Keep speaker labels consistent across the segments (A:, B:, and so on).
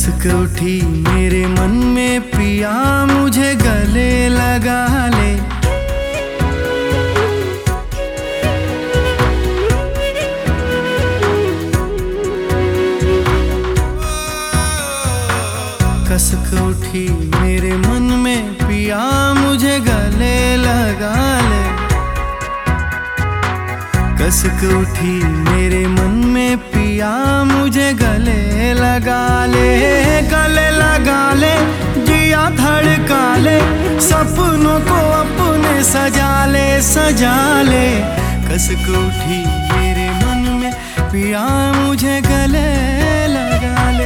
A: कसक उठी मेरे मन में पिया मुझे गले लगा ले। कसक उठी मेरे मन में पिया मुझे गले लगा ले। कसक उठी मेरे मन में पिया मुझे गले लगा ले। गले लगा ले जिया धड़का ले, सपनों को अपने सजा ले सजा ले। कसक उठी मेरे मन में पिया मुझे गले लगा ले।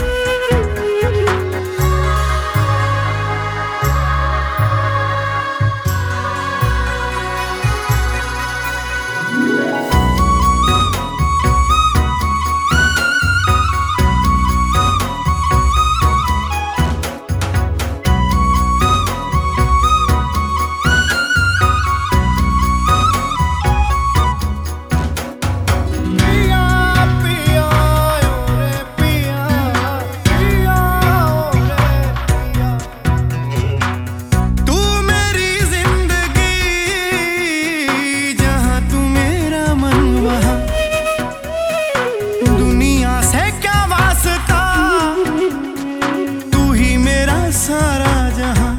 A: सारा जहां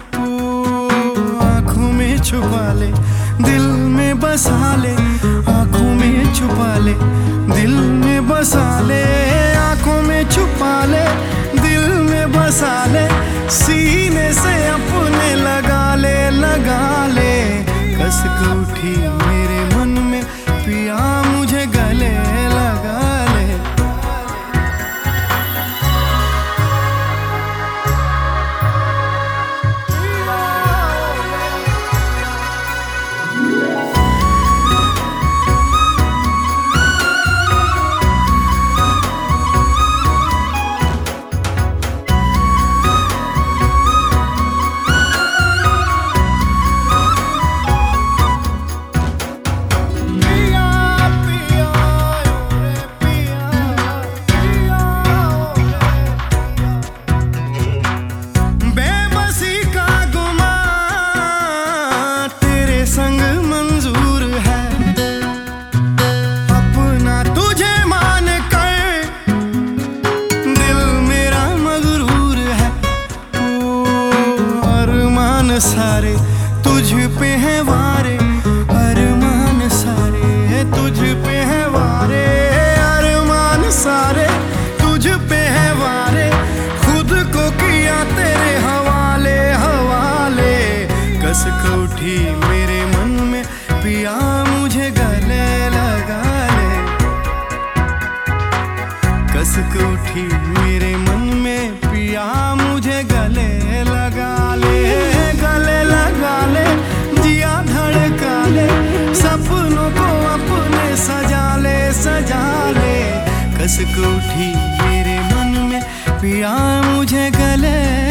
A: आँखों में छुपा ले, दिल में बसा ले। आँखों में छुपा ले, दिल में बसा ले। आँखों में छुपा ले, दिल में बसा ले। सीने से अपने लगा ले लगा ले। कसक उठी मेरे मन में पिया मुझे गले लगा ले। संग मंजूर है अपना तुझे मान कर, दिल मेरा मगरूर है। अरमान सारे तुझ पे है वारे, अरमान सारे तुझ पे है वारे। अरमान सारे तुझ पे है वारे, खुद को किया तेरे हवाले हवाले। कसक उठी मेरे मन में पिया मुझे गले लगा ले। कसक उठी मेरे मन में पिया मुझे गले लगा ले। गले लगा ले जिया धड़का ले, सपनों को अपने सजा ले सजा ले। कसक उठी मेरे मन में पिया मुझे गले